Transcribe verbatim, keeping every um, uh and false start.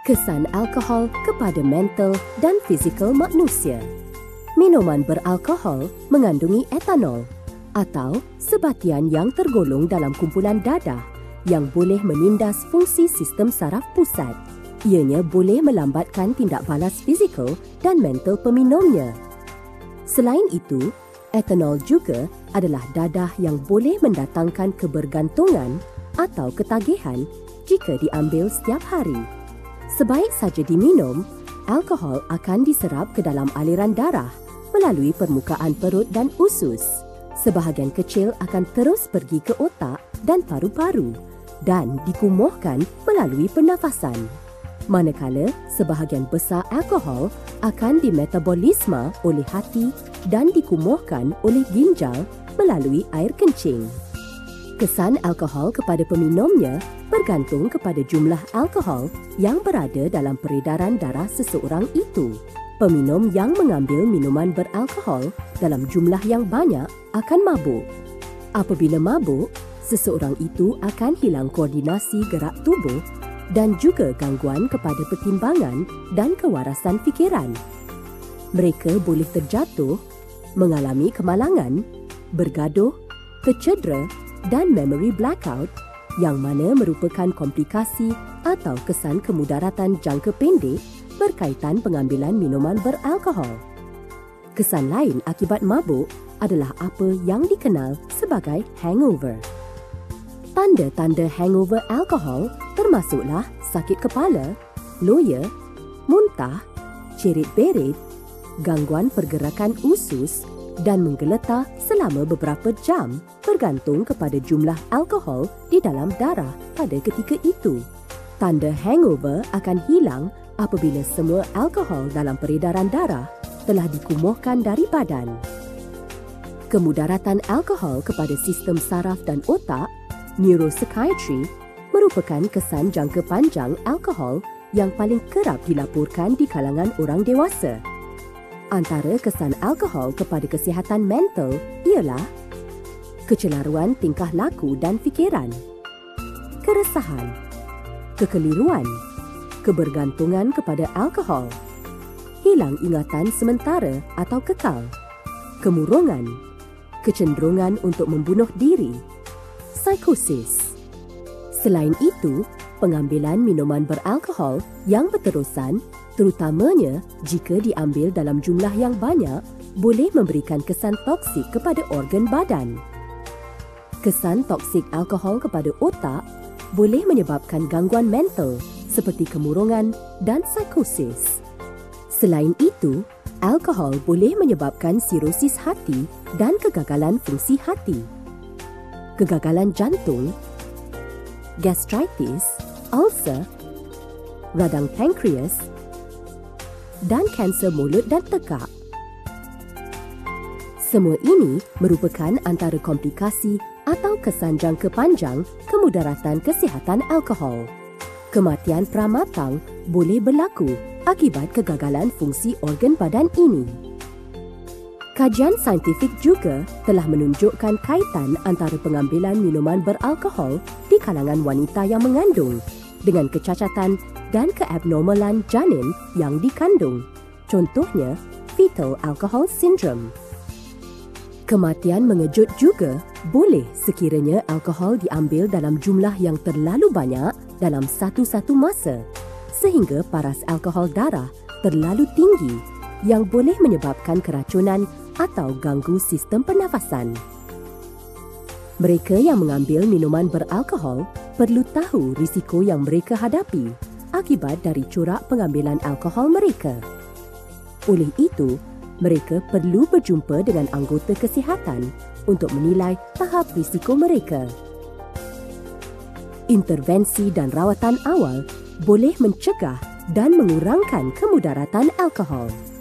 Kesan alkohol kepada mental dan fizikal manusia. Minuman beralkohol mengandungi etanol atau sebatian yang tergolong dalam kumpulan dadah yang boleh menindas fungsi sistem saraf pusat. Ianya boleh melambatkan tindak balas fizikal dan mental peminumnya. Selain itu, etanol juga adalah dadah yang boleh mendatangkan kebergantungan atau ketagihan jika diambil setiap hari. Sebaik saja diminum, alkohol akan diserap ke dalam aliran darah melalui permukaan perut dan usus. Sebahagian kecil akan terus pergi ke otak dan paru-paru dan dikumuhkan melalui pernafasan. Manakala sebahagian besar alkohol akan dimetabolisme oleh hati dan dikumuhkan oleh ginjal melalui air kencing. Kesan alkohol kepada peminumnya bergantung kepada jumlah alkohol yang berada dalam peredaran darah seseorang itu. Peminum yang mengambil minuman beralkohol dalam jumlah yang banyak akan mabuk. Apabila mabuk, seseorang itu akan hilang koordinasi gerak tubuh dan juga gangguan kepada pertimbangan dan kewarasan fikiran. Mereka boleh terjatuh, mengalami kemalangan, bergaduh, tercedera dan memory blackout yang mana merupakan komplikasi atau kesan kemudaratan jangka pendek berkaitan pengambilan minuman beralkohol. Kesan lain akibat mabuk adalah apa yang dikenal sebagai hangover. Tanda-tanda hangover alkohol termasuklah sakit kepala, loya, muntah, cerit-berit, gangguan pergerakan usus dan menggeletar selama beberapa jam bergantung kepada jumlah alkohol di dalam darah pada ketika itu. Tanda hangover akan hilang apabila semua alkohol dalam peredaran darah telah dikumuhkan dari badan. Kemudaratan alkohol kepada sistem saraf dan otak, neuropsychiatry, merupakan kesan jangka panjang alkohol yang paling kerap dilaporkan di kalangan orang dewasa. Antara kesan alkohol kepada kesihatan mental ialah kecelaruan tingkah laku dan fikiran, keresahan, kekeliruan, kebergantungan kepada alkohol, hilang ingatan sementara atau kekal, kemurungan, kecenderungan untuk membunuh diri, psikosis. Selain itu, pengambilan minuman beralkohol yang berterusan, terutamanya jika diambil dalam jumlah yang banyak, boleh memberikan kesan toksik kepada organ badan. Kesan toksik alkohol kepada otak boleh menyebabkan gangguan mental seperti kemurungan dan psikosis. Selain itu, alkohol boleh menyebabkan sirosis hati dan kegagalan fungsi hati, kegagalan jantung, gastritis, ulcer, radang pankreas, dan kanser mulut dan tekak. Semua ini merupakan antara komplikasi atau kesan jangka panjang kemudaratan kesihatan alkohol. Kematian pramatang boleh berlaku akibat kegagalan fungsi organ badan ini. Kajian saintifik juga telah menunjukkan kaitan antara pengambilan minuman beralkohol di kalangan wanita yang mengandung dengan kecacatan dan keabnormalan janin yang dikandung. Contohnya, fetal alcohol syndrome. Kematian mengejut juga boleh sekiranya alkohol diambil dalam jumlah yang terlalu banyak dalam satu-satu masa sehingga paras alkohol darah terlalu tinggi yang boleh menyebabkan keracunan atau ganggu sistem pernafasan. Mereka yang mengambil minuman beralkohol perlu tahu risiko yang mereka hadapi akibat dari corak pengambilan alkohol mereka. Oleh itu, mereka perlu berjumpa dengan anggota kesihatan untuk menilai tahap risiko mereka. Intervensi dan rawatan awal boleh mencegah dan mengurangkan kemudaratan alkohol.